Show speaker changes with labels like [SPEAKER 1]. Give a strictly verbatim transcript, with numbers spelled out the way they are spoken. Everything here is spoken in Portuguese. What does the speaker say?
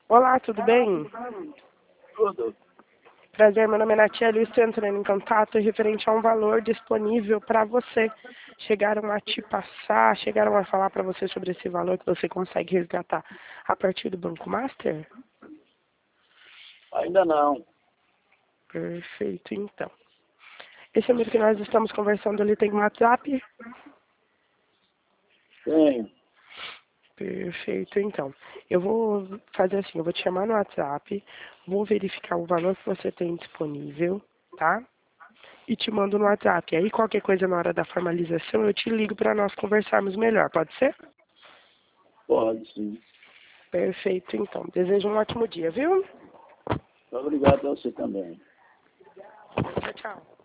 [SPEAKER 1] Olá, tudo bem?
[SPEAKER 2] Tudo.
[SPEAKER 1] Prazer, meu nome é Natiele, eu estou entrando em contato referente a um valor disponível para você. Chegaram a te passar, chegaram a falar para você sobre esse valor que você consegue resgatar a partir do Banco Master?
[SPEAKER 2] Ainda não.
[SPEAKER 1] Perfeito, então. Esse número que nós estamos conversando ali tem um WhatsApp?
[SPEAKER 2] Tenho.
[SPEAKER 1] Perfeito, então. Eu vou fazer assim, eu vou te chamar no WhatsApp, vou verificar o valor que você tem disponível, tá? E te mando no WhatsApp. Aí qualquer coisa na hora da formalização eu te ligo para nós conversarmos melhor, pode ser?
[SPEAKER 2] Pode, sim.
[SPEAKER 1] Perfeito, então. Desejo um ótimo dia, viu?
[SPEAKER 2] Obrigado a você também.
[SPEAKER 1] Tchau, tchau.